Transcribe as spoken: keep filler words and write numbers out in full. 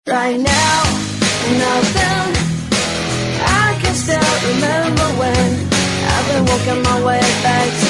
Right now, nothing. I can still remember when I've been walking my way back